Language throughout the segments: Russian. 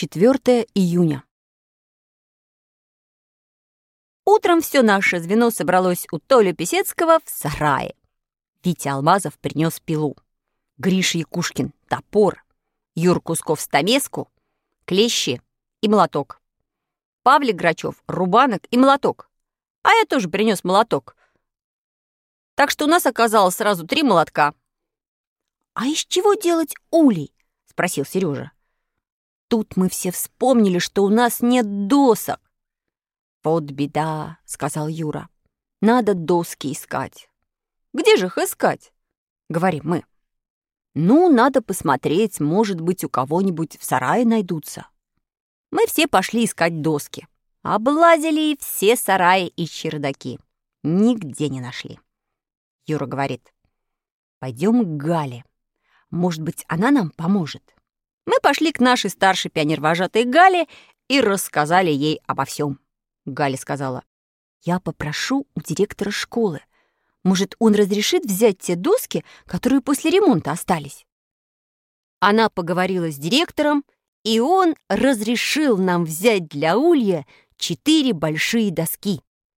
24 июня. Утром все наше звено собралось у Толи Писецкого в сарае. Витя Алмазов принес пилу, Гриша Якушкин — топор, Юр Кусков — стамеску, клещи и молоток, Павлик Грачев — рубанок и молоток. А я тоже принес молоток. Так что у нас оказалось сразу 3 молотка. «А из чего делать улей?» — спросил Сережа. Тут мы все вспомнили, что у нас нет досок. «Вот беда», — сказал Юра. «Надо доски искать». «Где же их искать?» — говорим мы. «Ну, надо посмотреть, может быть, у кого-нибудь в сарае найдутся». Мы все пошли искать доски. Облазили все сараи и чердаки. Нигде не нашли. Юра говорит: «Пойдем к Гале. Может быть, она нам поможет». Мы пошли к нашей старшей пионервожатой Гале и рассказали ей обо всем. Галя сказала: «Я попрошу у директора школы. Может, он разрешит взять те доски, которые после ремонта остались?» Она поговорила с директором, и он разрешил нам взять для улья 4 большие доски.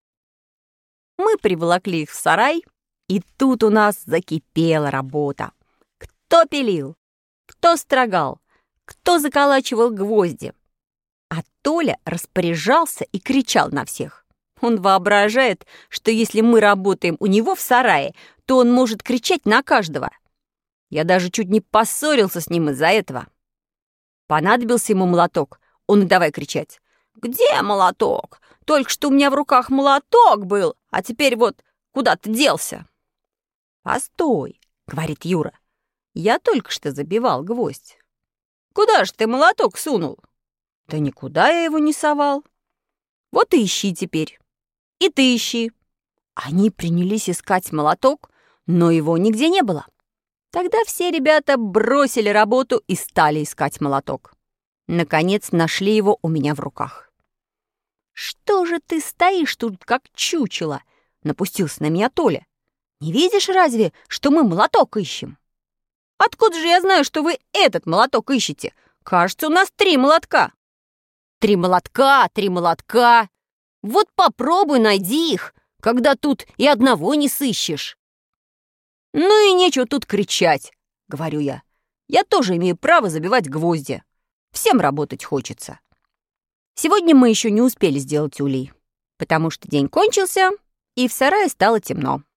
Мы приволокли их в сарай, и тут у нас закипела работа. Кто пилил, кто строгал, кто заколачивал гвозди. А Толя распоряжался и кричал на всех. Он воображает, что если мы работаем у него в сарае, то он может кричать на каждого. Я даже чуть не поссорился с ним из-за этого. Понадобился ему молоток, он и давай кричать: «Где молоток? Только что у меня в руках молоток был, а теперь вот куда-то делся». «Постой», — говорит Юра, — «я только что забивал гвоздь». «Куда же ты молоток сунул?» «Да никуда я его не совал». «Вот и ищи теперь. И ты ищи». Они принялись искать молоток, но его нигде не было. Тогда все ребята бросили работу и стали искать молоток. Наконец нашли его у меня в руках. «Что же ты стоишь тут, как чучело?» — напустился на меня Толя. «Не видишь разве, что мы молоток ищем?» «Откуда же я знаю, что вы этот молоток ищете? Кажется, у нас 3 молотка». «3 молотка, 3 молотка! Вот попробуй найди их, когда тут и одного не сыщешь». «Ну и нечего тут кричать», — говорю я. «Я тоже имею право забивать гвозди. Всем работать хочется». Сегодня мы еще не успели сделать улей, потому что день кончился, и в сарае стало темно.